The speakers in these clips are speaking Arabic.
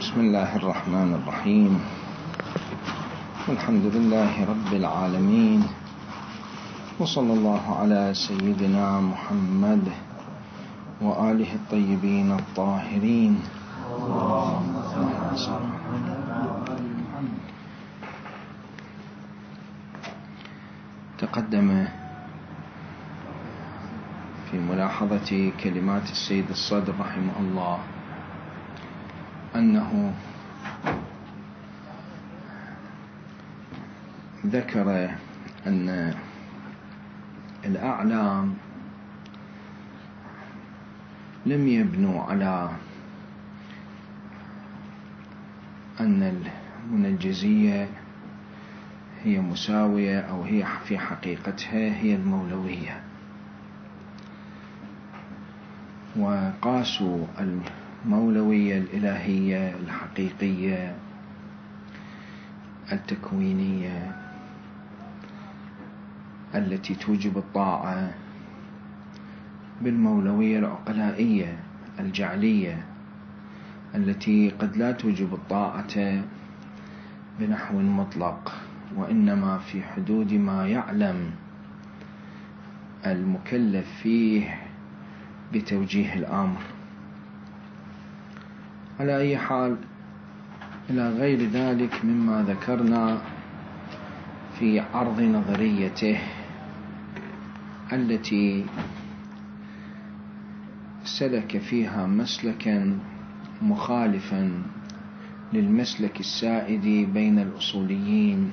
بسم الله الرحمن الرحيم. الحمد لله رب العالمين، وصلى الله على سيدنا محمد وآله الطيبين الطاهرين. تقدم في ملاحظة كلمات السيد الصدر رحمه الله أنه ذكر أن الأعلام لم يبنوا على أن المنجزية هي مساوية أو هي في حقيقتها هي المولوية، وقاسوا المولوية الإلهية الحقيقية التكوينية التي توجب الطاعة بالمولوية العقلائية الجعلية التي قد لا توجب الطاعة بنحو مطلق، وإنما في حدود ما يعلم المكلف فيه بتوجيه الأمر. على أي حال، إلى غير ذلك مما ذكرنا في عرض نظريته التي سلك فيها مسلكا مخالفا للمسلك السائد بين الأصوليين،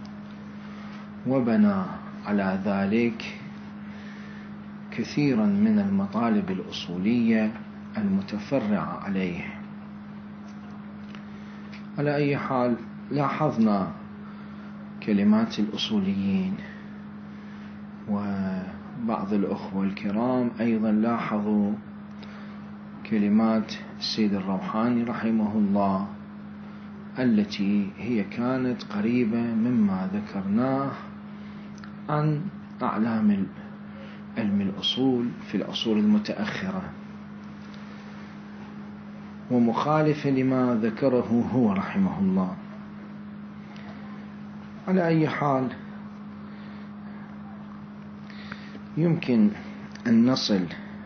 وبنى على ذلك كثيرا من المطالب الأصولية المتفرعة عليه. على أي حال، لاحظنا كلمات الأصوليين، وبعض الأخوة الكرام أيضا لاحظوا كلمات السيد الروحاني رحمه الله التي هي كانت قريبة مما ذكرناه عن أعلام علم الأصول في العصور المتأخرة، ومخالفة لما ذكره هو رحمه الله. على أي حال، يمكن أن نصل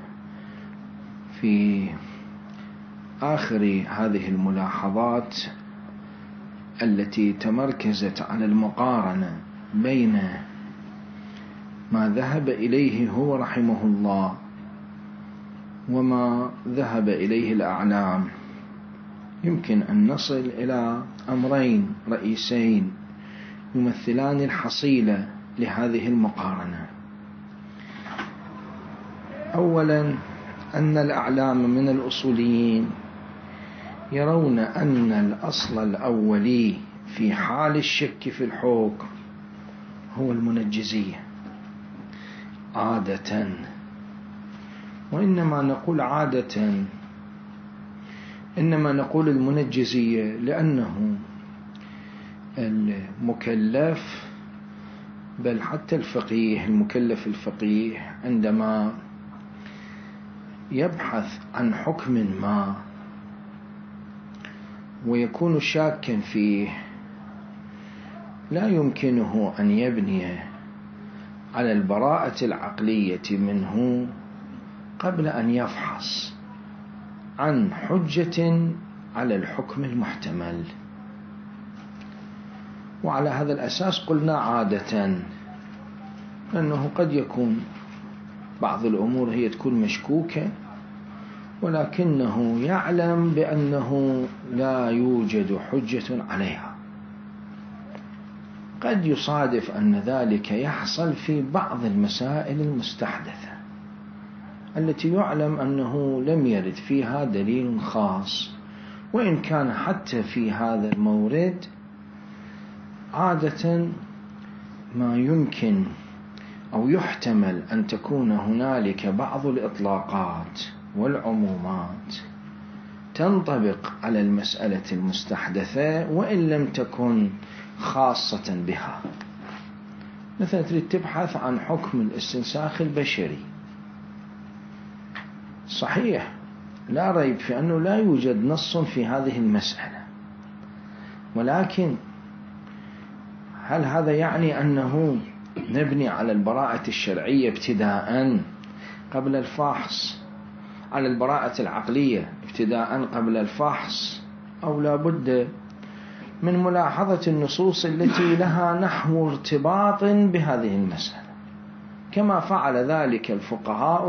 في آخر هذه الملاحظات التي تمركزت على المقارنة بين ما ذهب إليه هو رحمه الله وما ذهب إليه الأعلام. يمكن أن نصل إلى أمرين رئيسين يمثلان الحصيلة لهذه المقارنة. أولا، أن الأعلام من الأصوليين يرون أن الأصل الأولي في حال الشك في الحكم هو المنجزية عادة، وإنما نقول عادة إنما نقول المنجزية لأنه المكلف، بل حتى الفقيه المكلف الفقيه عندما يبحث عن حكم ما ويكون شاكا فيه لا يمكنه أن يبني على البراءة العقلية منه قبل أن يفحص عن حجة على الحكم المحتمل. وعلى هذا الأساس قلنا عادة، لأنه قد يكون بعض الأمور هي تكون مشكوكة ولكنه يعلم بأنه لا يوجد حجة عليها. قد يصادف أن ذلك يحصل في بعض المسائل المستحدثة التي يعلم أنه لم يرد فيها دليل خاص، وإن كان حتى في هذا المورد عادة ما يمكن أو يحتمل أن تكون هنالك بعض الإطلاقات والعمومات تنطبق على المسألة المستحدثة وإن لم تكن خاصة بها. مثلا تريد تبحث عن حكم الاستنساخ البشري، صحيح لا ريب في أنه لا يوجد نص في هذه المسألة، ولكن هل هذا يعني أنه نبني على البراءة الشرعية ابتداء قبل الفحص، على البراءة العقلية ابتداء قبل الفحص، أو لا بد من ملاحظة النصوص التي لها نحو ارتباط بهذه المسألة، كما فعل ذلك الفقهاء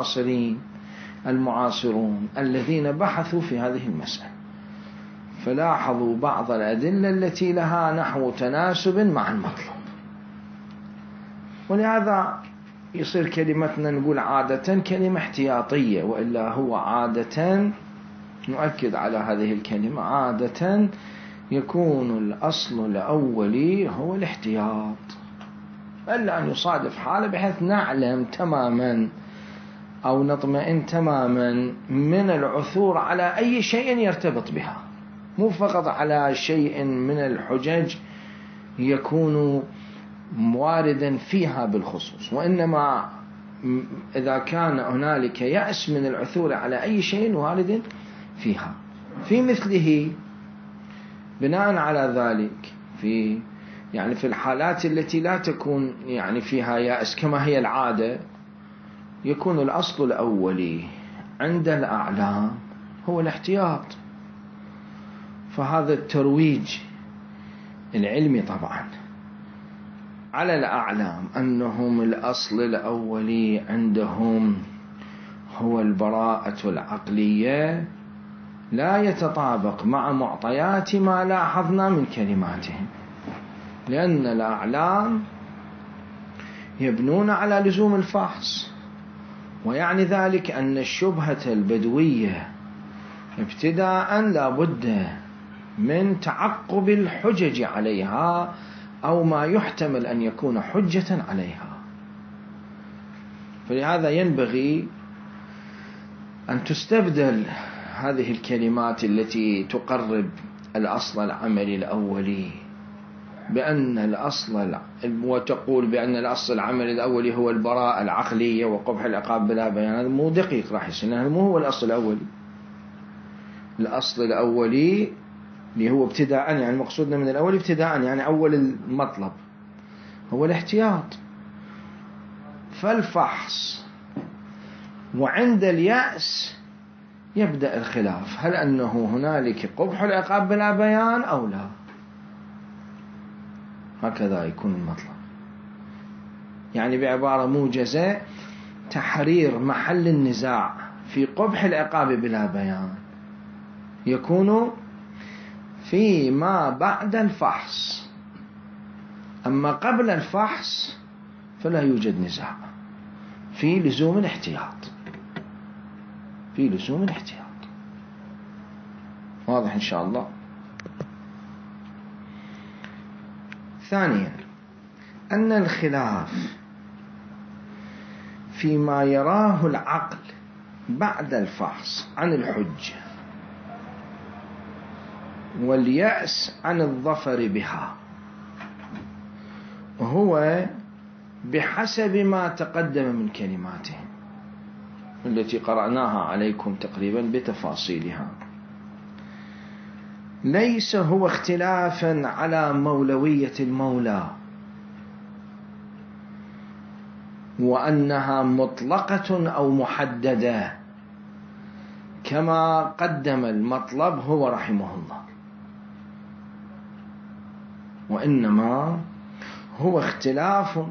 المعاصرون الذين بحثوا في هذه المسألة، فلاحظوا بعض الأدلة التي لها نحو تناسب مع المطلب. ولهذا يصير كلمتنا نقول عادة كلمة احتياطية، وإلا هو عادة، نؤكد على هذه الكلمة، عادة يكون الأصل الأولي هو الاحتياط، إلا أن يصادف حالة بحيث نعلم تماما أو نطمئن تماما من العثور على أي شيء يرتبط بها، مو فقط على شيء من الحجج يكون واردا فيها بالخصوص، وإنما إذا كان هنالك يأس من العثور على أي شيء وارد فيها. في مثله بناء على ذلك في الحالات التي لا تكون فيها يأس كما هي العادة، يكون الأصل الأولي عند الأعلام هو الاحتياط. فهذا الترويج العلمي طبعا على الأعلام أنهم الأصل الأولي عندهم هو البراءة العقلية لا يتطابق مع معطيات ما لاحظنا من كلماتهم، لأن الأعلام يبنون على لزوم الفحص، ويعني ذلك أن الشبهة البدوية ابتداء لا بد من تعقب الحجج عليها أو ما يحتمل أن يكون حجة عليها. فلهذا ينبغي أن تستبدل هذه الكلمات التي تقرب الأصل العملي الأولي بأن الأصل، وتقول بأن الأصل العملي الأولي هو البراءة العقلية وقبح العقاب بلا بيان. هذا مو دقيق، راح يصير هذا مو هو الأصل الأولي. الأصل الأولي اللي هو ابتداء، مقصودنا من الأول ابتداء، أول المطلب هو الاحتياط. فالفحص وعند اليأس يبدأ الخلاف، هل أنه هنالك قبح العقاب بلا بيان أو لا. هكذا يكون المطلب، بعبارة موجزة تحرير محل النزاع في قبح العقاب بلا بيان يكون فيما بعد الفحص، أما قبل الفحص فلا يوجد نزاع في لزوم الاحتياط، واضح إن شاء الله. ثانيا، أن الخلاف فيما يراه العقل بعد الفحص عن الحجة واليأس عن الظفر بها هو بحسب ما تقدم من كلماتهم التي قرأناها عليكم تقريبا بتفاصيلها، ليس هو اختلافا على مولوية المولى وأنها مطلقة أو محددة كما قدم المطلب هو رحمه الله، وإنما هو اختلاف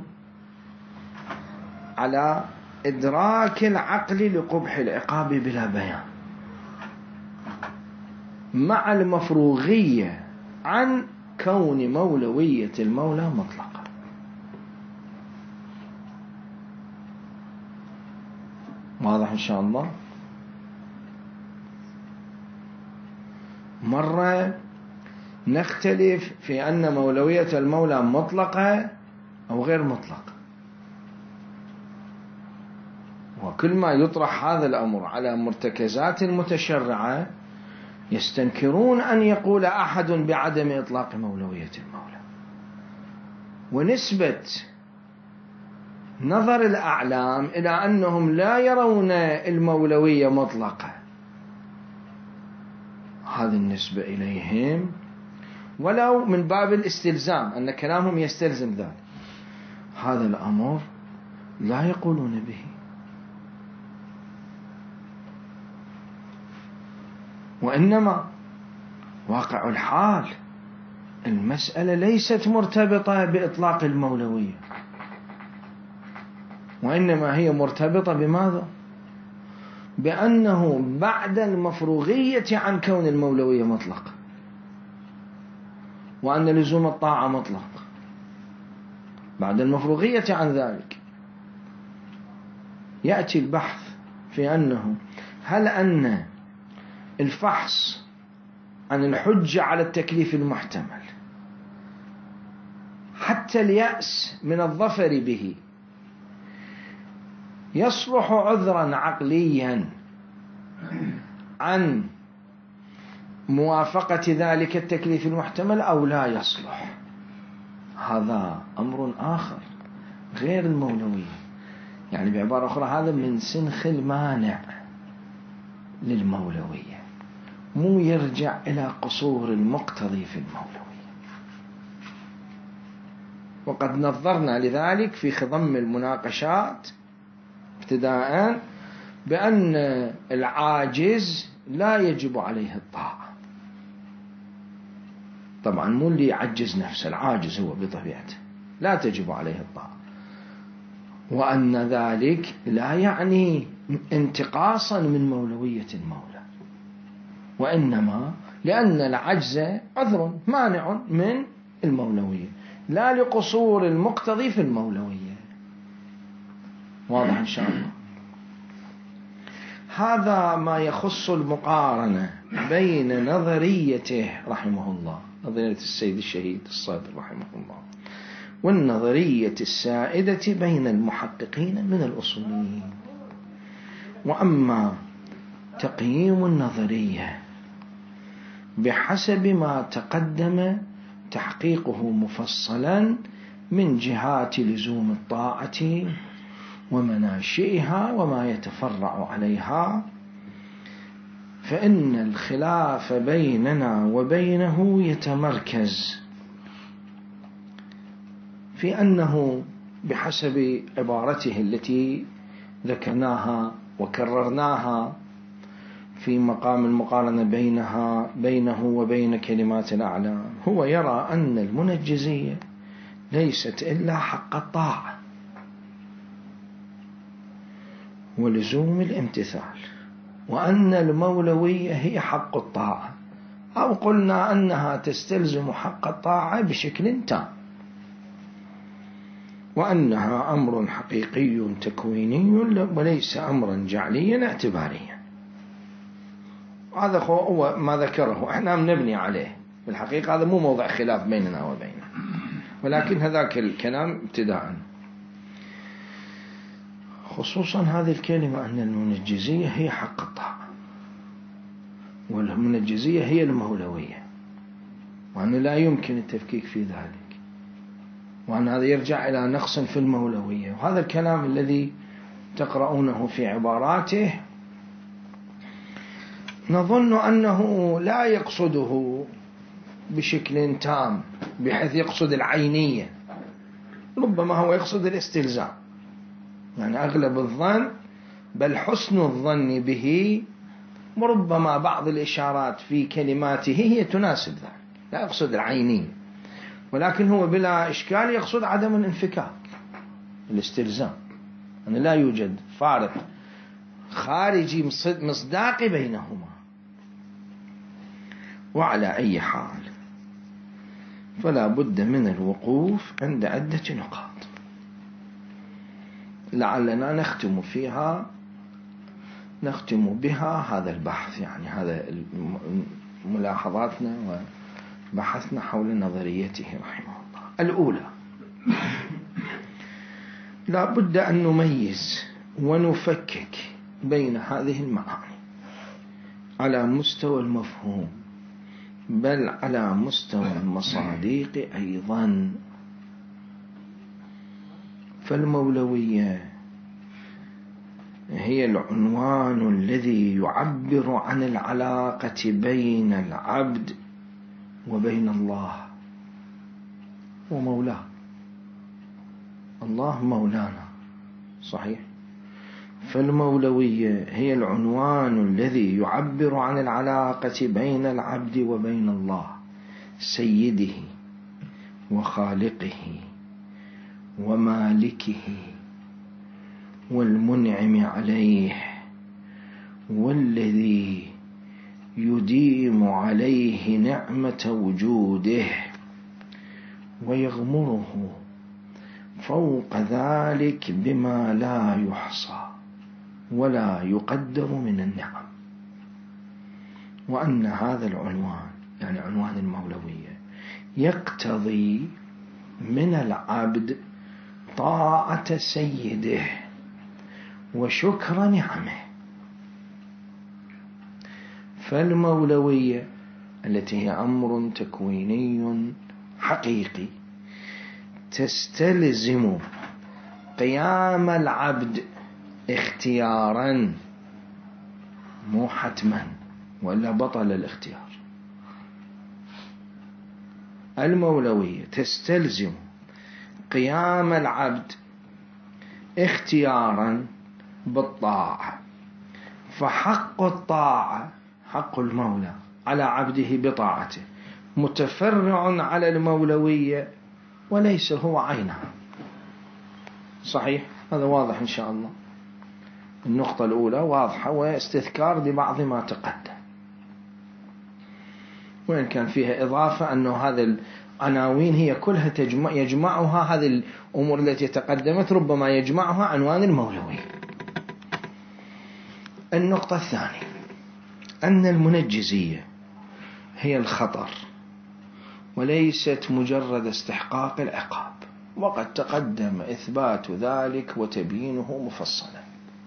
على إدراك العقل لقبح العقاب بلا بيان مع المفروغية عن كون مولوية المولى مطلقة. واضح إن شاء الله. مرة نختلف في أن مولوية المولى مطلقة أو غير مطلقة، وكل ما يطرح هذا الأمر على مرتكزات المتشرعة يستنكرون أن يقول أحد بعدم إطلاق مولوية المولى، ونسبة نظر الأعلام إلى أنهم لا يرون المولوية مطلقة هذه النسبة إليهم، ولو من باب الاستلزام أن كلامهم يستلزم ذلك، هذا الأمر لا يقولون به. وإنما واقع الحال المسألة ليست مرتبطة بإطلاق المولوية، وإنما هي مرتبطة بماذا؟ بأنه بعد المفروغية عن كون المولوية مطلق، وأن لزوم الطاعة مطلق، بعد المفروغية عن ذلك يأتي البحث في أنه هل أن الفحص عن الحجة على التكليف المحتمل حتى اليأس من الظفر به يصلح عذرا عقليا عن موافقة ذلك التكليف المحتمل أو لا يصلح؟ هذا أمر آخر غير المولوية. يعني بعبارة أخرى هذا من سنخ المانع للمولوية، مو يرجع إلى قصور المقتضي في المولوية. وقد نظرنا لذلك في خضم المناقشات ابتداء بأن العاجز لا يجب عليه الطاعة. طبعا مو اللي يعجز نفسه، العاجز هو بطبيعته لا تجب عليه الطاعة، وأن ذلك لا يعني انتقاصا من مولوية المولى، وإنما لأن العجز عذر مانع من المولوية، لا لقصور المقتضي في المولوية. واضح إن شاء الله؟ هذا ما يخص المقارنة بين نظريته رحمه الله، نظرية السيد الشهيد الصادق رحمه الله، والنظرية السائدة بين المحققين من الأصوليين. وأما تقييم النظرية بحسب ما تقدم تحقيقه مفصلا من جهات لزوم الطاعة ومناشئها وما يتفرع عليها، فإن الخلاف بيننا وبينه يتمركز في أنه بحسب عبارته التي ذكرناها وكررناها في مقام المقارنة بينه وبين كلمات الأعلام، هو يرى أن المنجزية ليست إلا حق الطاعة ولزوم الامتثال، وأن المولوية هي حق الطاعة، أو قلنا أنها تستلزم حق الطاعة بشكل تام، وأنها أمر حقيقي تكويني وليس أمرا جعليا اعتباريا. هذا هو ما ذكره، احنا نبني عليه. بالحقيقة هذا مو موضع خلاف بيننا وبينه، ولكن هذاك الكلام ابتداء، خصوصا هذه الكلمة أن المنجزية هي حق الطاعة والمنجزية هي المولوية، وأن لا يمكن التفكيك في ذلك، وأن هذا يرجع إلى نقص في المولوية. وهذا الكلام الذي تقرؤونه في عباراته نظن أنه لا يقصده بشكل تام بحيث يقصد العينية، ربما هو يقصد الاستلزام، يعني أغلب الظن بل حسن الظن به، وربما بعض الإشارات في كلماته هي تناسب ذلك، لا يقصد العينية، ولكن هو بلا إشكال يقصد عدم الانفكاك، الاستلزام، أن لا يوجد فارق خارجي مصداقي بينهما. وعلى أي حال فلا بد من الوقوف عند عدة نقاط لعلنا نختم بها هذا البحث، يعني هذا ملاحظاتنا وبحثنا حول نظريته رحمه الله. الأولى، لا بد أن نميز ونفكك بين هذه المعاني على مستوى المفهوم بل على مستوى المصادق أيضا. فالمولوية هي العنوان الذي يعبر عن العلاقة بين العبد وبين الله ومولاه. الله مولانا صحيح، فالمولوية هي العنوان الذي يعبر عن العلاقة بين العبد وبين الله سيده وخالقه ومالكه والمنعم عليه والذي يديم عليه نعمة وجوده ويغمره فوق ذلك بما لا يحصى ولا يقدر من النعم. وأن هذا العنوان يعني عنوان المولوية يقتضي من العبد طاعة سيده وشكر نعمه. فالمولوية التي هي أمر تكويني حقيقي تستلزم قيام العبد اختيارا مو حتما ولا بطل الاختيار. المولوية تستلزم قيام العبد اختيارا بالطاعة، فحق الطاعة حق المولى على عبده بطاعته متفرع على المولوية وليس هو عينها. صحيح، هذا واضح إن شاء الله. النقطة الأولى واضحة واستذكار لبعض ما تقدم، وإن كان فيها إضافة أنه هذا العناوين هي كلها يجمعها هذه الأمور التي تقدمت ربما يجمعها عنوان المولوية. النقطة الثانية أن المنجزية هي الخطر وليست مجرد استحقاق العقاب، وقد تقدم إثبات ذلك وتبيينه مفصلا.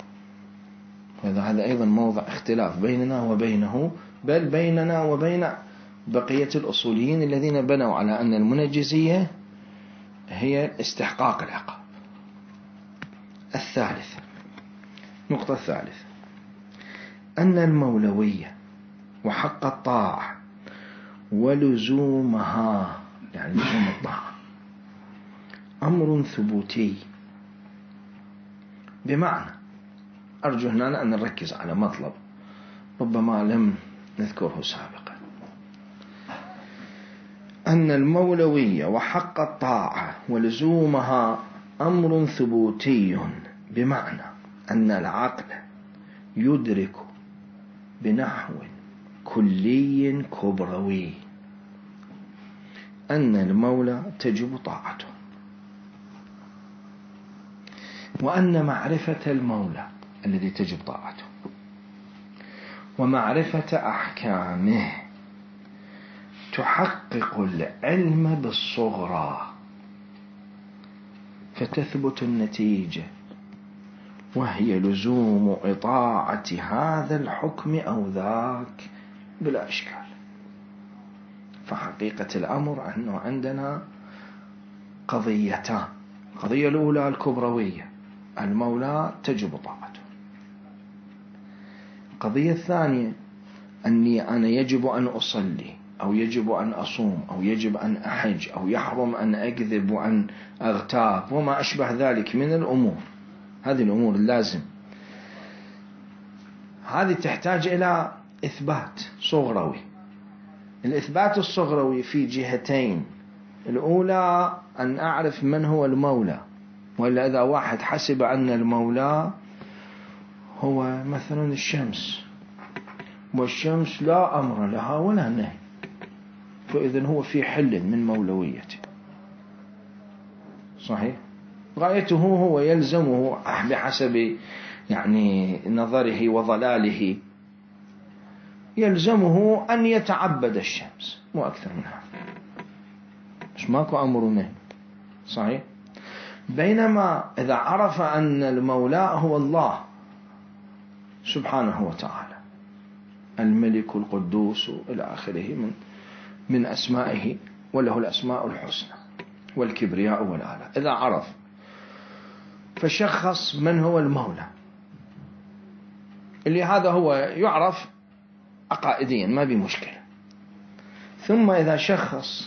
هذا أيضا موضع اختلاف بيننا وبينه، بل بيننا وبين بقية الأصوليين الذين بنوا على أن المنجزية هي استحقاق العقاب. الثالثة، نقطة الثالثة أن المولوية وحق الطاعة ولزومها يعني لزوم الطاعة أمر ثبوتي، بمعنى أرجو هنا أن نركز على مطلب ربما لم نذكره سابقا، أن المولوية وحق الطاعة ولزومها أمر ثبوتي، بمعنى أن العقل يدرك بنحو كلي كبروي أن المولى تجب طاعته، وأن معرفة المولى الذي تجب طاعته ومعرفة أحكامه تحقق العلم بالصغرى، فتثبت النتيجة وهي لزوم إطاعة هذا الحكم أو ذاك بلا إشكال. فحقيقة الأمر أنه عندنا قضيتان: القضية الأولى الكبروية، المولى تجب طاعته. القضية الثانية أني أنا يجب أن أصلي أو يجب أن أصوم أو يجب أن أحج أو يحرم أن أكذب وأن أغتاب وما أشبه ذلك من الأمور. هذه الأمور اللازم، هذه تحتاج إلى إثبات صغروي. الإثبات الصغروي في جهتين: الأولى أن أعرف من هو المولى، وإلا إذا واحد حسب أن المولى هو مثلا الشمس، والشمس لا أمر لها ولا نهي، فإذن هو في حل من مولويته. صحيح، غايته هو يلزمه بحسب يعني نظره وضلاله يلزمه أن يتعبد الشمس، مو أكثر من هذا، مش ماكو أمر نهي. صحيح. بينما إذا عرف أن المولى هو الله سبحانه وتعالى الملك القدوس إلى آخره من أسمائه، وله الأسماء الحسنى والكبرياء والآلاء، إذا عرف فشخص من هو المولى اللي هذا هو يعرف عقائديا ما بمشكلة. ثم إذا شخص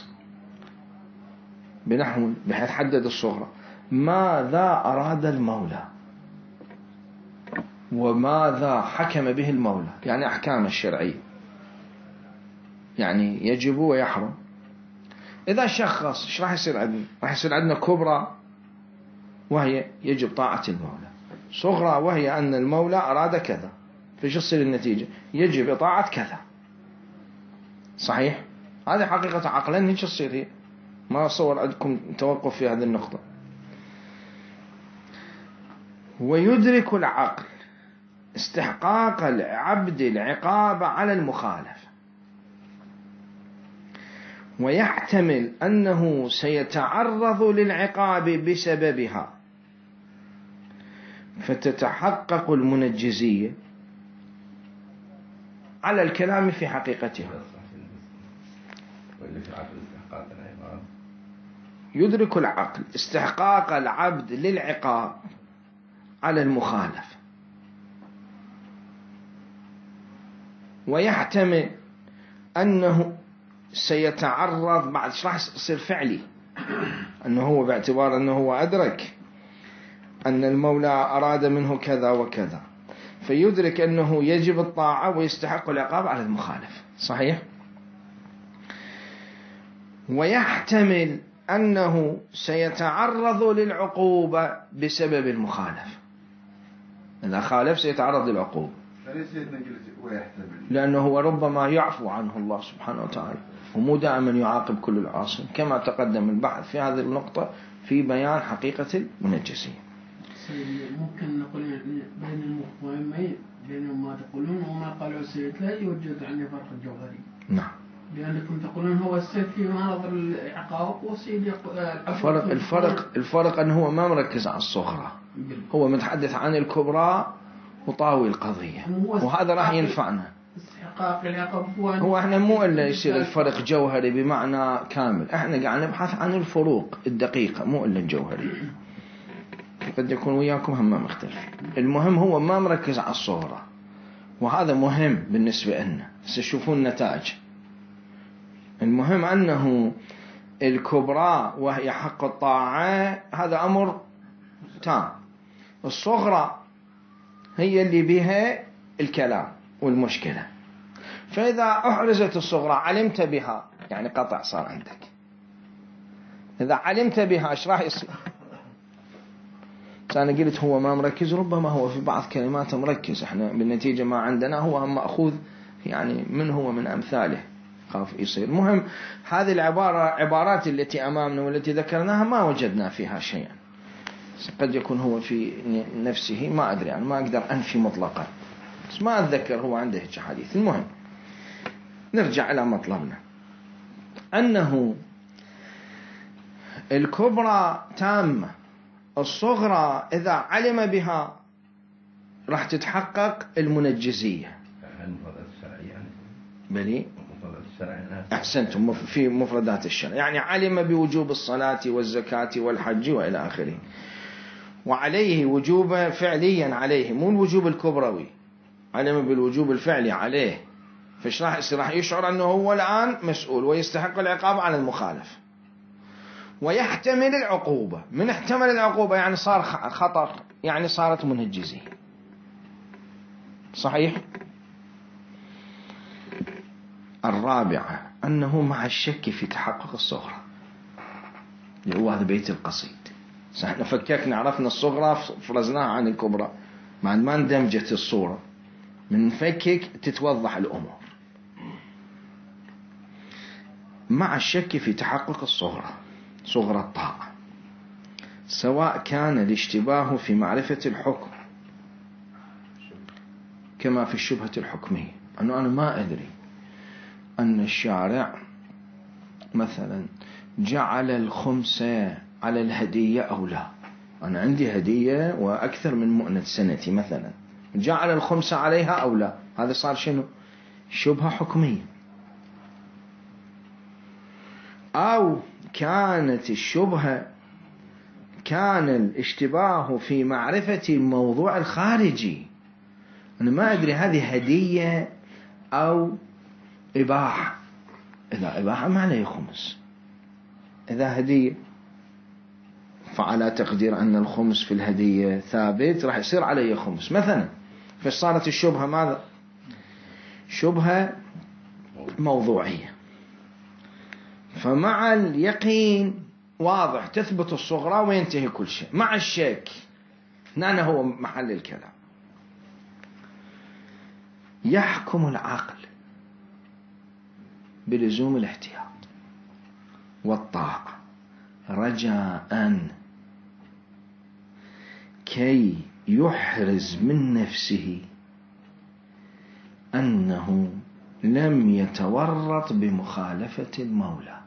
بنحو بحيث حدد الصغرى، ماذا أراد المولى وماذا حكم به المولى، يعني أحكام الشرعية، يعني يجب ويحرم. إذا شخص إيش راح يصير عندنا؟ راح يصير عندنا كبرى وهي يجب طاعة المولى، صغرى وهي أن المولى أراد كذا، فإيش تصير النتيجة؟ يجب إطاعة كذا. صحيح؟ هذه حقيقة عقلا إيش تصير هي؟ ما أصور عندكم توقف في هذه النقطة. ويدرك العقل استحقاق العبد العقاب على المخالف، ويحتمل أنه سيتعرض للعقاب بسببها، فتتحقق المنجزية على الكلام في حقيقتها. يدرك العقل استحقاق العبد للعقاب على المخالف، ويحتمل أنه سيتعرض بعد راح يصير فعلي، أنه هو باعتبار أنه هو أدرك أن المولى أراد منه كذا وكذا، فيدرك أنه يجب الطاعة ويستحق العقاب على المخالف. صحيح؟ ويحتمل أنه سيتعرض للعقوبة بسبب المخالف، إذا خالف سيتعرض للعقوبة، لأنه هو ربما يعفو عنه الله سبحانه وتعالى، ومو دائما يعاقب كل العاصين، كما تقدم البحث في هذه النقطة في بيان حقيقة المنجسين. ممكن نقول بين المفهومين بين ما تقولون وما قالوا السيد لا يوجد عندي فرق جوهري. نعم. لأنكم تقولون هو السيد في مناظر العقاب والسيد الفرق أنه هو ما مركز على الصغرى، هو متحدث عن الكبرى وطاوي القضية، وهذا راح ينفعنا. هو احنا مو إلا يصير الفرق جوهري بمعنى كامل، احنا قاعد نبحث عن الفروق الدقيقة مو إلا الجوهري، قد يكون وياكم هم مختلف. المهم هو ما مركز على الصغرى، وهذا مهم بالنسبة لنا، ستشوفون النتائج. المهم أنه الكبرى وهي حق الطاعة هذا أمر تام، الصغرى هي اللي بها الكلام والمشكلة. فإذا أحرزت الصغرى علمت بها يعني قطع صار عندك، إذا علمت بها إيش راح يصير؟ أنا قلت هو ما مركز، ربما هو في بعض كلماته مركز، احنا بالنتيجة ما عندنا هو هم مأخوذ يعني من هو من أمثاله خاف يصير. مهم هذه عبارات التي أمامنا والتي ذكرناها ما وجدنا فيها شيئا، قد يكون هو في نفسه ما أدري، يعني ما أقدر أنفي مطلقا، بس ما أتذكر هو عنده حديث. المهم نرجع إلى مطلبنا، أنه الكبرى تامة، الصغرى إذا علم بها راح تتحقق المنجزية. بلي أحسنتم في مفردات الشرع، يعني علم بوجوب الصلاة والزكاة والحج وإلى آخره، وعليه وجوب فعليا عليه، مو الوجوب الكبروي، علم بالوجوب الفعلي عليه، فايش راح يشعر أنه هو الآن مسؤول ويستحق العقاب على المخالف، ويحتمل العقوبة. من احتمل العقوبة يعني صار خطر، يعني صارت منجزية. صحيح؟ الرابعة أنه مع الشك في تحقق الصغرى، اللي هو هذا بيت القصيد. احنا فككنا عرفنا الصغرى فرزناها عن الكبرى، ما اندمجت الصورة، من فكك تتوضح الأمور. مع الشك في تحقق الصغرى، صغرى الطاعة، سواء كان الاشتباه في معرفة الحكم كما في الشبهة الحكمية، أنه أنا ما أدري أن الشارع مثلا جعل الخمس على الهدية أو لا، أنا عندي هدية وأكثر من مؤنة سنتي مثلا، جعل الخمس عليها أو لا، هذا صار شنو؟ شبهة حكمية. أو كانت الشبهة كان الاشتباه في معرفة الموضوع الخارجي، أنا ما أدري هذه هدية أو إباحة. إذا إباحة ما عليه خمس، إذا هدية فعلى تقدير أن الخمس في الهدية ثابت راح يصير عليه خمس مثلا. فصارت الشبهة ماذا؟ شبهة موضوعية. فمع اليقين واضح تثبت الصغرى وينتهي كل شيء. مع الشك هنا هو محل الكلام. يحكم العقل بلزوم الاحتياط والطاعة رجاء كي يحرز من نفسه أنه لم يتورط بمخالفة المولى،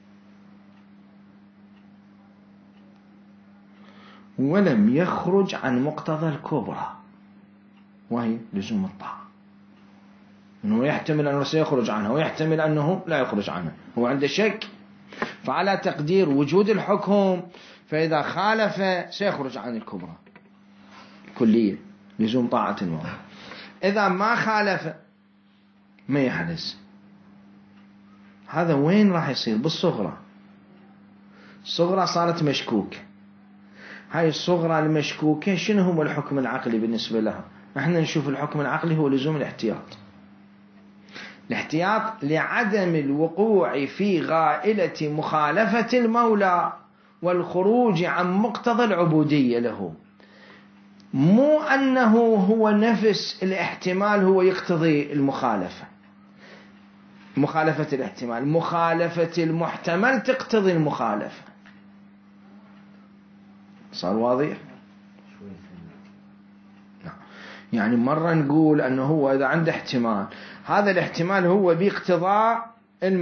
ولم يخرج عن مقتضى الكبرى وهي لزوم الطاعة. أنه يحتمل أنه سيخرج عنها ويحتمل أنه لا يخرج عنها، هو عنده شك. فعلى تقدير وجود الحكم فإذا خالف سيخرج عن الكبرى كلية لزوم طاعة المولى. إذا ما خالف ما يحدث. هذا وين راح يصير؟ بالصغرى. الصغرى صارت مشكوكة. هاي الصغرى المشكوكة شنو هو الحكم العقلي بالنسبة لها؟ احنا نشوف الحكم العقلي هو لزوم الاحتياط. الاحتياط لعدم الوقوع في غائلة مخالفة المولى والخروج عن مقتضى العبودية له. مو أنه هو نفس الاحتمال هو يقتضي المخالفة، مخالفة الاحتمال، مخالفة المحتمل تقتضي المخالفة. صار واضح؟ يعني مرة نقول أنه هو إذا عنده احتمال، هذا الاحتمال هو باقتضاء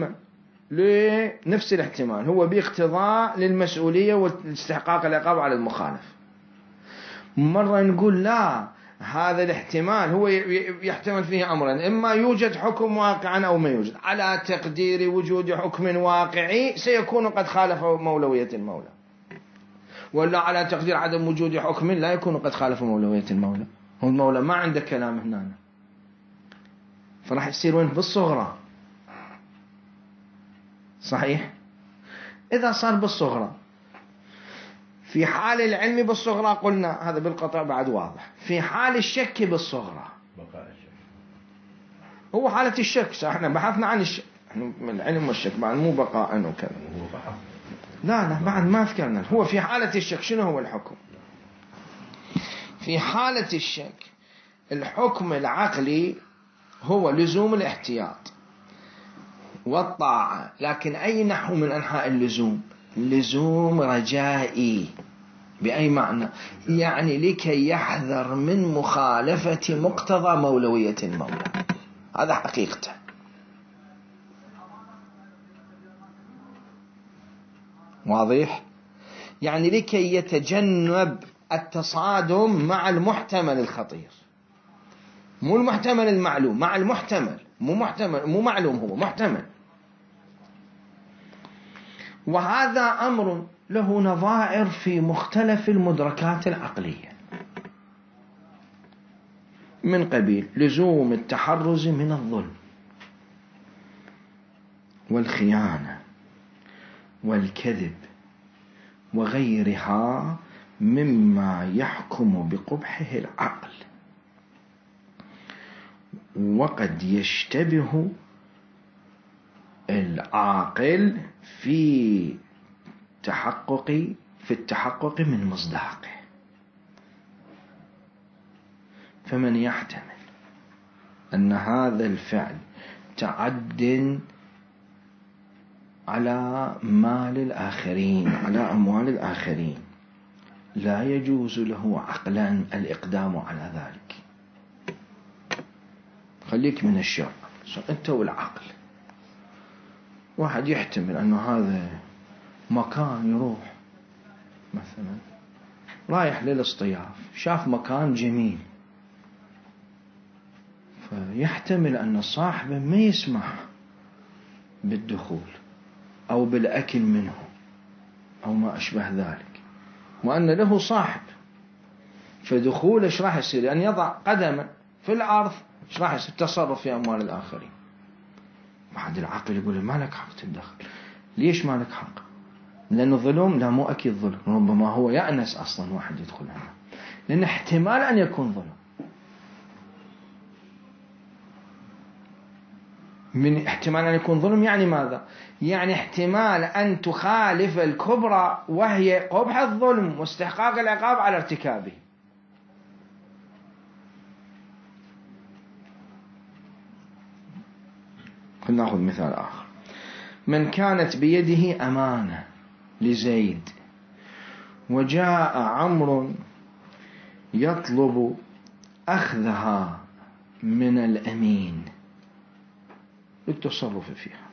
لنفس الاحتمال هو باقتضاء للمسؤولية والاستحقاق العقاب على المخالف. مرة نقول لا، هذا الاحتمال هو يحتمل فيه أمرين، إما يوجد حكم واقعا أو ما يوجد. على تقدير وجود حكم واقعي سيكون قد خالف مولوية المولى، ولا على تقدير عدم وجود حكم لا يكون قد خالف مولوية المولى. هو المولى ما عنده كلام هنا، فراح يصير وين؟ بالصغرى. صحيح. إذا صار بالصغرى في حال العلم بالصغرى قلنا هذا بالقطع بعد واضح. في حال الشك بالصغرى بقاء الشك هو حالة الشك. احنا بحثنا عن الشك من العلم والشك بعد، مو بقاء وكذا. لا بعد ما ذكرنا. هو في حالة الشك شنو هو الحكم؟ في حالة الشك الحكم العقلي هو لزوم الاحتياط والطاعة، لكن أي نحو من أنحاء اللزوم؟ لزوم رجائي. بأي معنى؟ يعني لكي يحذر من مخالفة مقتضى مولوية المولى. هذا حقيقته. واضح؟ يعني لكي يتجنب التصادم مع المحتمل الخطير، مو المحتمل المعلوم، مع المحتمل، مو معلوم، هو محتمل. وهذا أمر له نظائر في مختلف المدركات العقلية، من قبيل لزوم التحرز من الظلم والخيانة والكذب وغيرها مما يحكم بقبحه العقل. وقد يشتبه العاقل في التحقق من مصداقه. فمن يحتمل أن هذا الفعل تعد على مال الآخرين، على أموال الآخرين، لا يجوز له عقلا الإقدام على ذلك. خليك من الشرع، أنت والعقل. واحد يحتمل أنه هذا مكان يروح مثلا رايح للاصطياف، شاف مكان جميل، فيحتمل أن صاحبه ما يسمح بالدخول أو بالأكل منه أو ما أشبه ذلك، وأن له صاحب، فدخول إيش راح يصير؟ أن يضع قدمه في الأرض، إيش راح يصير؟ تصرف في أموال الآخرين. بعد العقل يقول ما لك حق تتدخل. ليش ما لك حق؟ لأن الظلم، لا مو أكيد ظلم، ربما هو يأنس أصلا واحد يدخل هنا، لأن احتمال أن يكون ظلم. من احتمال أن يكون ظلم يعني ماذا؟ يعني احتمال أن تخالف الكبرى وهي قبح الظلم واستحقاق العقاب على ارتكابه. خلنا نأخذ مثال آخر. من كانت بيده أمانة لزيد وجاء عمرو يطلب أخذها من الأمين للتصرف فيها،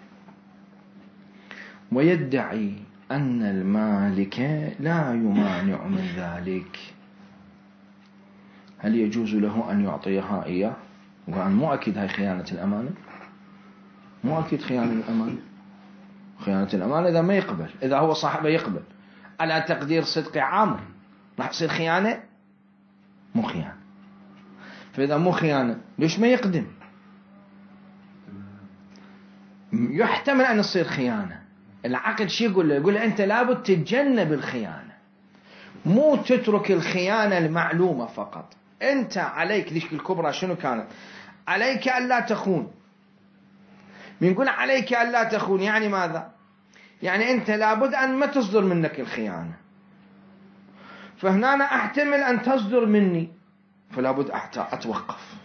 ويدعي أن المالك لا يمانع من ذلك، هل يجوز له أن يعطيها إياه؟ وأن مو أكيد هاي خيانة الأمانة، مو أكيد خيانة الأمانة. خيانة الأمانة إذا ما يقبل، إذا هو صاحبه يقبل على تقدير صدق عامر راح يصير خيانة؟ مو خيانة. فإذا مو خيانة ليش ما يقدم؟ يحتمل أن يصير خيانة. العقل شي يقول له؟ يقول له أنت لابد تتجنب الخيانة، مو تترك الخيانة المعلومة فقط. أنت عليك ذيك الكبرى شنو كانت؟ عليك أن لا تخون. من يقول عليك أن لا تخون يعني ماذا؟ يعني أنت لابد أن ما تصدر منك الخيانة. فهنا أنا أحتمل أن تصدر مني، فلابد أتوقف.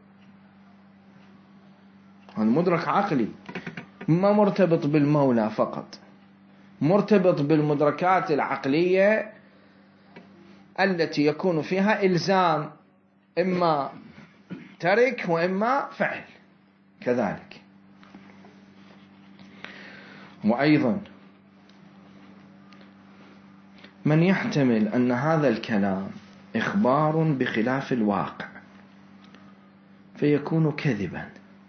هذا مدرك عقلي، ما مرتبط بالمولى فقط، مرتبط بالمدركات العقلية التي يكون فيها إلزام، إما ترك وإما فعل كذلك. وأيضا من يحتمل أن هذا الكلام إخبار بخلاف الواقع فيكون كذبا،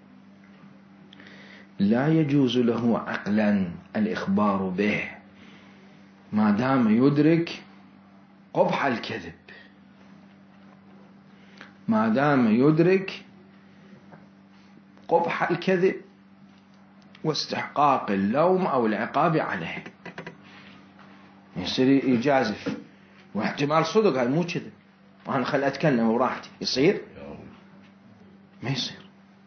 لا يجوز له عقلا الإخبار به ما دام يدرك قبح الكذب، ما دام يدرك قبح الكذب واستحقاق اللوم أو العقاب عليه. يصير يجازف واحتمال صدق، هذا مو كذب وأنا خل أتكلم وراحتي، يصير؟ ما يصير.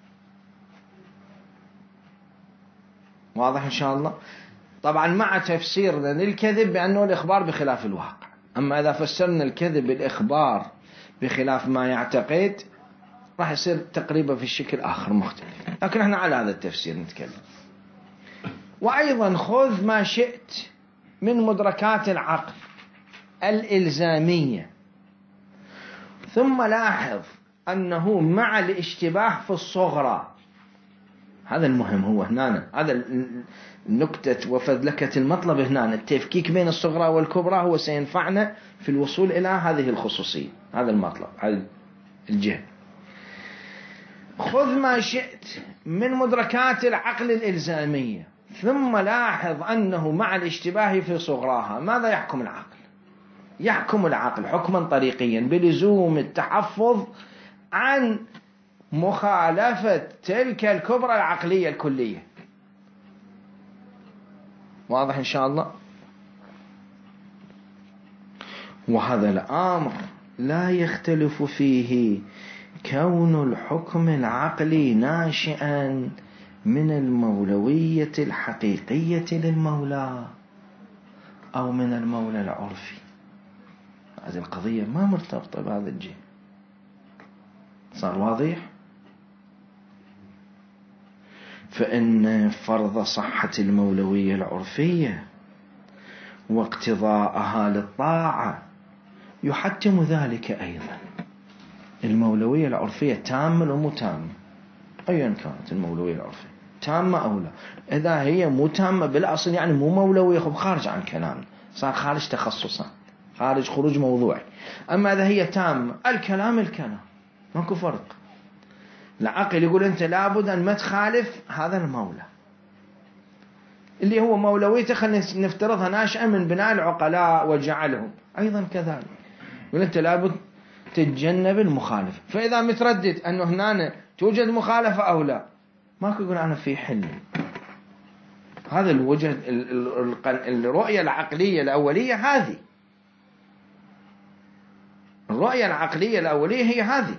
واضح إن شاء الله؟ طبعا مع تفسير للكذب بأنه الإخبار بخلاف الواقع. أما إذا فسرنا الكذب بالإخبار بخلاف ما يعتقد راح يصير تقريبا في الشكل آخر مختلف، لكن احنا على هذا التفسير نتكلم. وأيضا خذ ما شئت من مدركات العقل الإلزامية، ثم لاحظ أنه مع الاشتباه في الصغرى. هذا المهم هو هنا، هذا النكتة وفذلكة المطلب هنا، التفكيك بين الصغرى والكبرى هو سينفعنا في الوصول إلى هذه الخصوصية، هذا المطلب، هذا الجهة. خذ ما شئت من مدركات العقل الإلزامية ثم لاحظ أنه مع الاشتباه في صغراها ماذا يحكم العقل؟ يحكم العقل حكما طريقيا بلزوم التحفظ عن مخالفة تلك الكبرى العقلية الكلية. واضح إن شاء الله؟ وهذا الأمر لا يختلف فيه كون الحكم العقلي ناشئا من المولوية الحقيقية للمولى أو من المولى العرفي. هذه القضية ما مرتبطة بهذا الجهة. صار واضح؟ فإن فرض صحة المولوية العرفية واقتضاءها للطاعة يحتم ذلك أيضا. المولوية العرفية تامة أو مو تامة؟ أيا كانت المولوية العرفية تامة أو لا. إذا هي مو تامة بالأصل يعني مو مولوية، خب خارج عن كلام، صار خارج تخصصا، خارج خروج موضوعي. أما إذا هي تامة الكلام ماكو فرق. العقل يقول أنت لابد أن ما تخالف هذا المولى اللي هو مولويته، خلينا نفترضها ناشئة من بناء العقلاء وجعلهم أيضا كذلك. يقول أنت لابد تتجنب المخالفة. فإذا متردد أنه هنا توجد مخالفة أو لا، ماكو يقول أنا في حل. هذا الوجه الرؤية العقلية الأولية هذه، الرؤية العقلية الأولية هي هذه.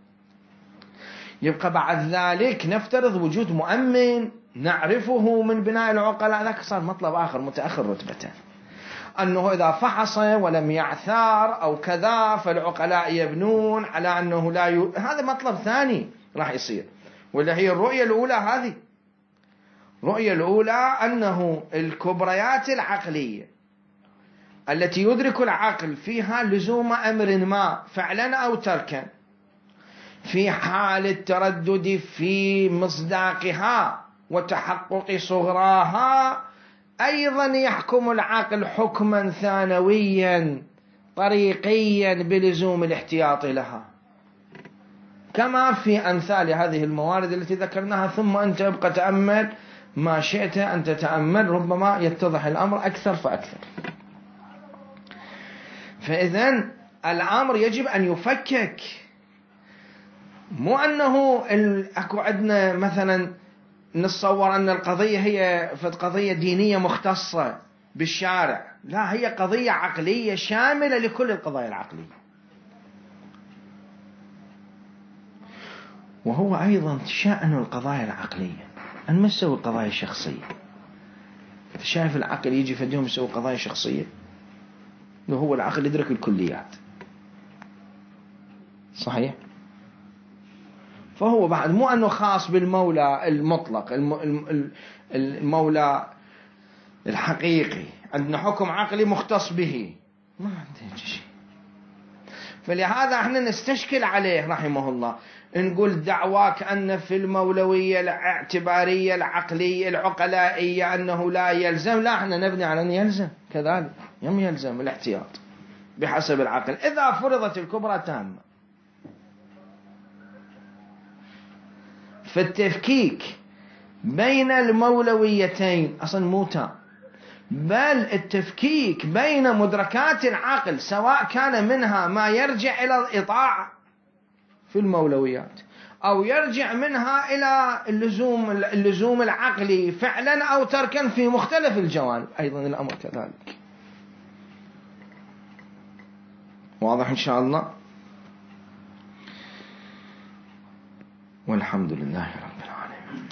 يبقى بعد ذلك نفترض وجود مؤمن نعرفه من بناء العقلاء، ذاك صار مطلب آخر متأخر رتبة، أنه إذا فحص ولم يعثار أو كذا فالعقلاء يبنون على أنه لا هذا مطلب ثاني راح يصير. ولا هي الرؤية الأولى هذه، الرؤية الأولى أنه الكبريات العقلية التي يدرك العقل فيها لزوم أمر ما فعلا أو تركا، في حال التردد في مصداقها وتحقق صغراها أيضا يحكم العقل حكما ثانويا طريقيا بلزوم الاحتياط لها، كما في أمثال هذه الموارد التي ذكرناها. ثم أنت ابقى تأمل ما شئت أن تتأمل، ربما يتضح الأمر أكثر فأكثر. فإذن الأمر يجب أن يفكك، مو أنه أكو عندنا مثلا نتصور أن القضية هي قضية دينية مختصة بالشارع، لا، هي قضية عقلية شاملة لكل القضايا العقلية. وهو أيضا شأن القضايا العقلية أن ما تسوي قضايا شخصية. شايف العقل يجي فديهم يسوي قضايا شخصية؟ وهو العقل يدرك الكليات، صحيح؟ فهو بعد مو أنه خاص بالمولى المطلق، المولى الحقيقي عندنا حكم عقلي مختص به، ما عنده شيء. فلهذا احنا نستشكل عليه رحمه الله، نقول دعواك أن في المولوية الاعتبارية العقلية العقلائية أنه لا يلزم، لا، احنا نبني على أن يلزم كذلك، يلزم الاحتياط بحسب العقل إذا فرضت الكبرى تامة. فالتفكيك بين المولويتين أصلا مو تام، بل التفكيك بين مدركات العقل سواء كان منها ما يرجع إلى الإطاعة في المولويات أو يرجع منها إلى اللزوم العقلي فعلا أو تركا في مختلف الجوانب، أيضا الأمر كذلك. واضح إن شاء الله؟ والحمد لله رب العالمين.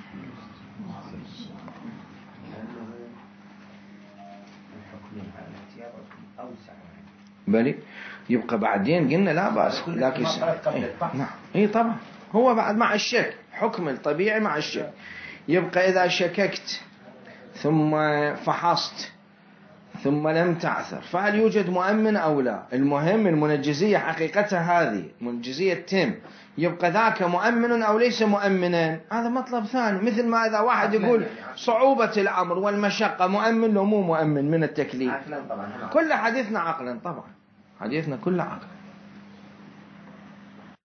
بلي يبقى بعدين قلنا لا بأس، لكن نعم اي طبعا هو بعد مع الشك، حكم الطبيعي مع الشك. يبقى إذا شككت ثم فحصت ثم لم تعثر فهل يوجد مؤمن أو لا؟ المهم المنجزية حقيقتها هذه منجزية تم، يبقى ذاك مؤمن أو ليس مؤمنا، هذا مطلب ثاني. مثل ما إذا واحد يقول صعوبة الأمر والمشقة مؤمن لو مو مؤمن من التكليف. كل حديثنا عقلا طبعا، حديثنا كله عقل.